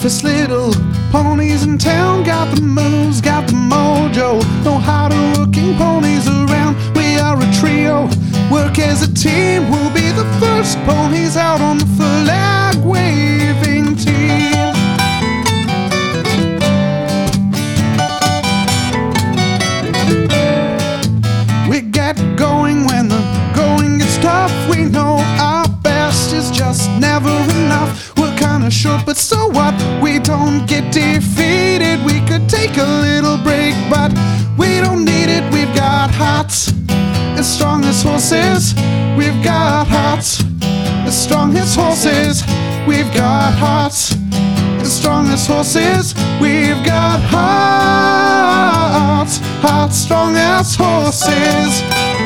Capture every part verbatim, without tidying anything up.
toughest little ponies in town. Got the moves, got the mojo. No harder working ponies around. We are a trio, work as a team. We'll be the first ponies out on the flag waving team. We get going when the going gets tough. We know our best is just never enough. We're kinda short, but so what? We don't get defeated. We could take a little break, but we don't need it. We've got hearts as strong as horses. We've got hearts as strong as horses. We've got hearts as strong as horses. We've got hearts, hearts strong as horses.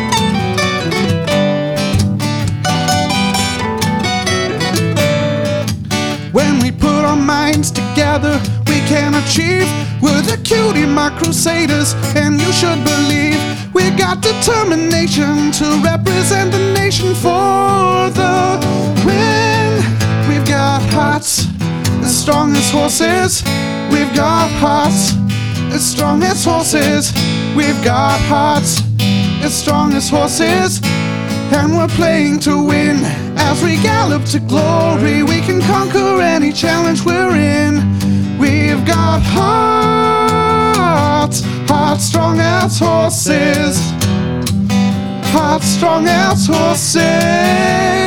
When we put our minds together, we can achieve. We're the Cutie Mark Crusaders, and you should believe we got determination to represent the nation for the win. We've got hearts as strong as horses. We've got hearts as strong as horses. We've got hearts as strong as horses. And we're playing to win. As we gallop to glory, we can conquer any challenge we're in. We've got hearts, hearts strong as horses. Hearts strong as horses.